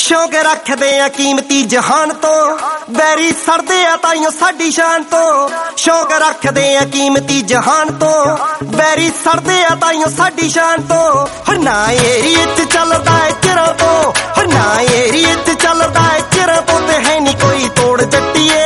शौक रखदे आ कीमती जहान तो बैरी सड़दे आ ताइयों साडी शान तो शौक रखदे आ कीमती जहान तो बैरी सड़दे आ ताइयों साडी शान तो ना एरिए च चलदा है चिरां तो ना एरिए च चलदा है चिरां तो ते है नी कोई तोड़ जट्टीए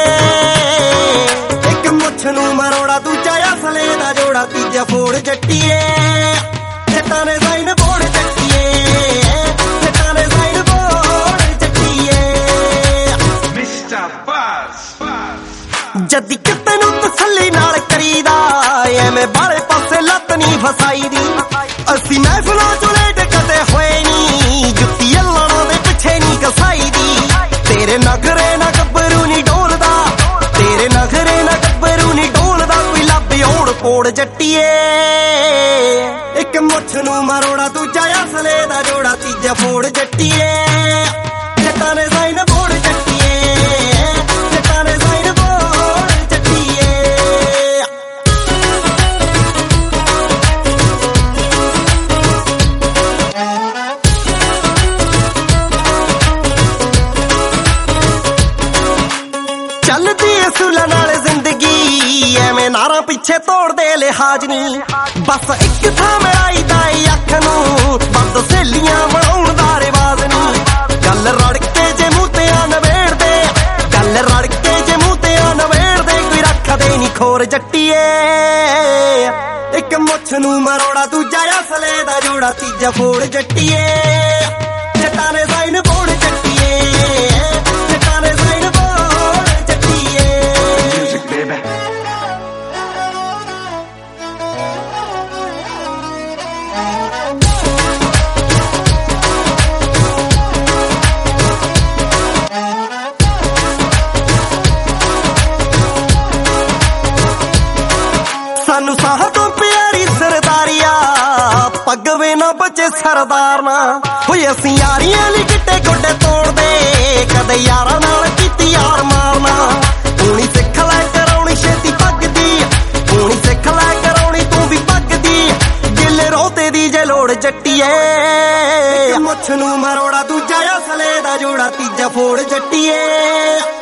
एक मुछ नू मरोड़ा दूजा असले दा जोड़ा तीजा फोड़ जट्टीए जट्टां ने साइन बोड़ जट्टीए जट्टां ने साइन बोड़ जट्टीए मिस्टर बस जदी किते नू तसल्ली नाल करीदा एवें बाले पासे लत नी फसाई दी असी महफिलों चों लेट कदे होए नी जुत्ती अल्लाह दे पिछे नी कसाई दी तेरे नखरे ना गब्बरू नी डोलदा तेरे नखरे ना गब्बरू नी डोलदा कोई लब्बे ओड़ कोड़ जट्टीए एक मुछ नू मरोड़ा दूजा असले दा जोड़ा तीजा फोड़ जट्टीए जट्टां ने साइन बोड़ जट्टीए जट्टां ने साइन बोड़ जट्टीए चलदी असूलां नाल जिंदगी एवें नारां पिछे तोड़ दे लिहाज नी बस एक थां मिलाई दा अख नूं बंद सहेलियां बनाउण दा रिवाज नी गल रड़के जे मूंह ते नवेड़ दे गल रड़के जे मूंह ते नवेड़ दे कोई रखदे नी खोर जट्टीए एक मुछ नूं मरोड़ा दूजा असले दा जोड़ा तीजा फोड़ जट्टीए जट्टां ने साइन बोड़ जट्टीए जट्टां ने साइन बोड़ जट्टीए सानू साह तो प्यारी सरदारिया पग वे ना बचे सरदार ना होए असी यारियां ली गिट्टे गोडे तोड़ दे कदे यारां नाल कीती यार मारना पूनी सिख लै कराउणी छेती पग दी पूनी सिख लै कराउणी तू भी पग दी गिल रोते दी जे लोड़ जट्टीए मुछ नू मरोड़ा दूजा असले दा जोड़ा तीजा फोड़ जट्टीए